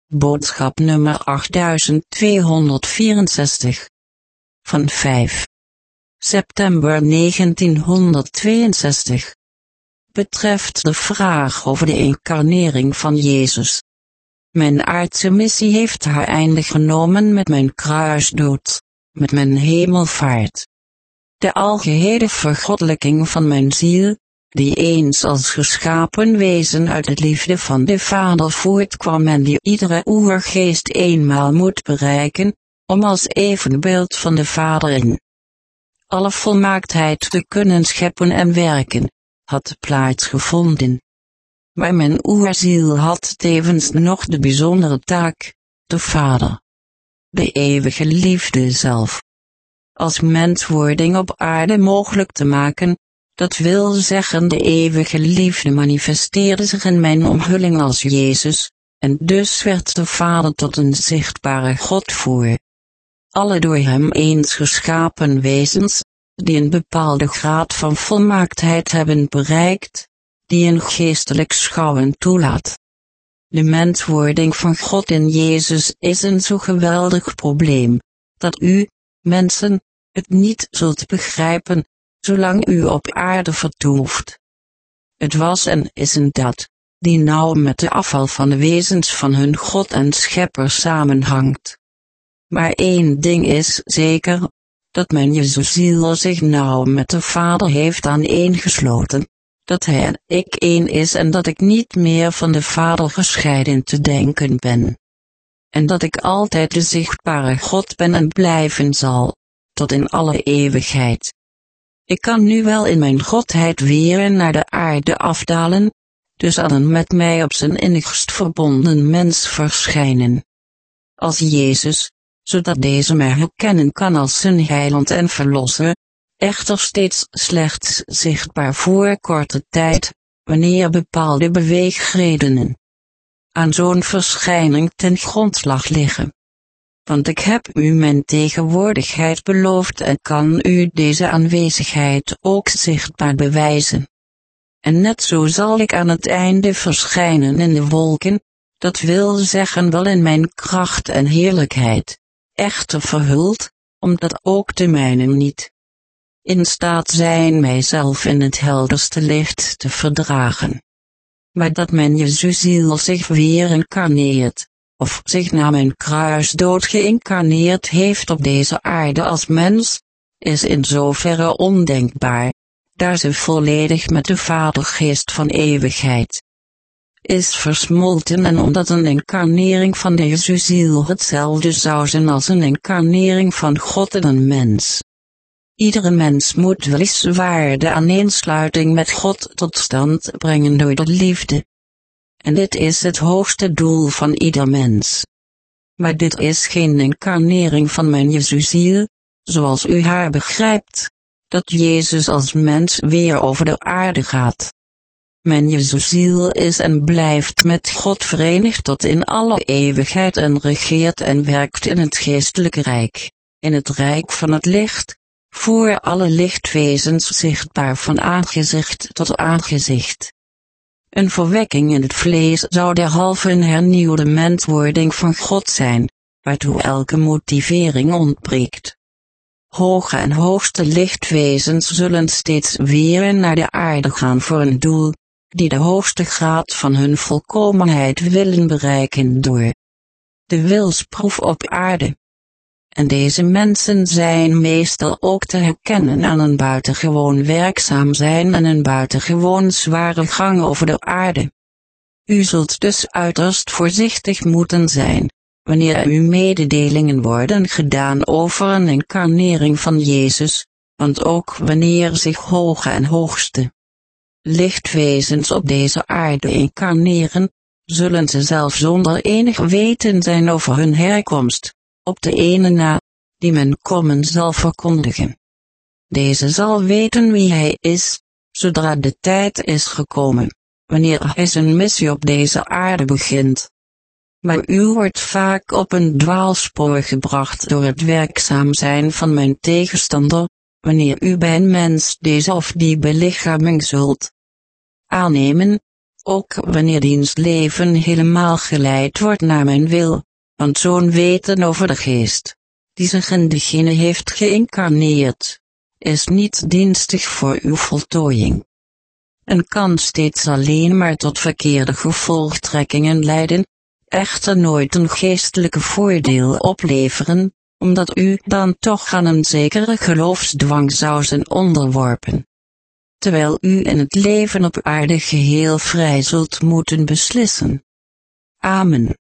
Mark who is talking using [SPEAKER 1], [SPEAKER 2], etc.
[SPEAKER 1] Boodschap nummer 8264. Van 5 september 1962. Betreft de vraag over de incarnering van Jezus. Mijn aardse missie heeft haar einde genomen met mijn kruisdood, met mijn hemelvaart. De algehele vergoddelijking van mijn ziel, die eens als geschapen wezen uit het liefde van de Vader voortkwam en die iedere oergeest eenmaal moet bereiken, om als evenbeeld van de Vader in alle volmaaktheid te kunnen scheppen en werken, had plaatsgevonden. Maar mijn oerziel had tevens nog de bijzondere taak, de Vader, de eeuwige liefde zelf, als menswording op aarde mogelijk te maken. Dat wil zeggen, de eeuwige liefde manifesteerde zich in mijn omhulling als Jezus, en dus werd de Vader tot een zichtbare God voor alle door hem eens geschapen wezens, die een bepaalde graad van volmaaktheid hebben bereikt, die een geestelijk schouwen toelaat. De menswording van God in Jezus is een zo geweldig probleem, dat u, mensen, het niet zult begrijpen, zolang u op aarde vertoeft. Het was en is een dat, die nauw met de afval van de wezens van hun God en Schepper samenhangt. Maar één ding is zeker, dat mijn Jezusziel zich nauw met de Vader heeft aaneengesloten, dat hij en ik één is en dat ik niet meer van de Vader gescheiden te denken ben. En dat ik altijd de zichtbare God ben en blijven zal, tot in alle eeuwigheid. Ik kan nu wel in mijn godheid weer naar de aarde afdalen, dus aan een met mij op zijn innigst verbonden mens verschijnen. Als Jezus, zodat deze mij herkennen kan als zijn heiland en verlosser, echter steeds slechts zichtbaar voor korte tijd, wanneer bepaalde beweegredenen aan zo'n verschijning ten grondslag liggen. Want ik heb u mijn tegenwoordigheid beloofd en kan u deze aanwezigheid ook zichtbaar bewijzen. En net zo zal ik aan het einde verschijnen in de wolken, dat wil zeggen wel in mijn kracht en heerlijkheid, echter verhuld, omdat ook de mijnen niet in staat zijn mijzelf in het helderste licht te verdragen. Maar dat mijn Jezusziel zich weer incarneert, of zich na mijn kruisdood geïncarneerd heeft op deze aarde als mens, is in zoverre ondenkbaar, daar ze volledig met de Vadergeest van eeuwigheid is versmolten en omdat een incarnering van de Jezusziel hetzelfde zou zijn als een incarnering van God in een mens. Iedere mens moet weliswaar de aaneensluiting met God tot stand brengen door de liefde. En dit is het hoogste doel van ieder mens. Maar dit is geen incarnering van mijn Jezusziel, zoals u haar begrijpt, dat Jezus als mens weer over de aarde gaat. Mijn Jezusziel is en blijft met God verenigd tot in alle eeuwigheid en regeert en werkt in het geestelijke rijk, in het rijk van het licht, voor alle lichtwezens zichtbaar van aangezicht tot aangezicht. Een verwekking in het vlees zou derhalve een hernieuwde menswording van God zijn, waartoe elke motivering ontbreekt. Hoge en hoogste lichtwezens zullen steeds weer naar de aarde gaan voor een doel, die de hoogste graad van hun volkomenheid willen bereiken door de wilsproef op aarde. En deze mensen zijn meestal ook te herkennen aan een buitengewoon werkzaam zijn en een buitengewoon zware gang over de aarde. U zult dus uiterst voorzichtig moeten zijn, wanneer uw mededelingen worden gedaan over een incarnering van Jezus, want ook wanneer zich hoge en hoogste lichtwezens op deze aarde incarneren, zullen ze zelf zonder enig weten zijn over hun herkomst, op de ene na, die men komen zal verkondigen. Deze zal weten wie hij is, zodra de tijd is gekomen, wanneer hij zijn missie op deze aarde begint. Maar u wordt vaak op een dwaalspoor gebracht door het werkzaam zijn van mijn tegenstander, wanneer u bij een mens deze of die belichaming zult aannemen, ook wanneer diens leven helemaal geleid wordt naar mijn wil, want zo'n weten over de geest, die zich in degene heeft geïncarneerd, is niet dienstig voor uw voltooiing. En kan steeds alleen maar tot verkeerde gevolgtrekkingen leiden, echter nooit een geestelijke voordeel opleveren, omdat u dan toch aan een zekere geloofsdwang zou zijn onderworpen. Terwijl u in het leven op aarde geheel vrij zult moeten beslissen. Amen.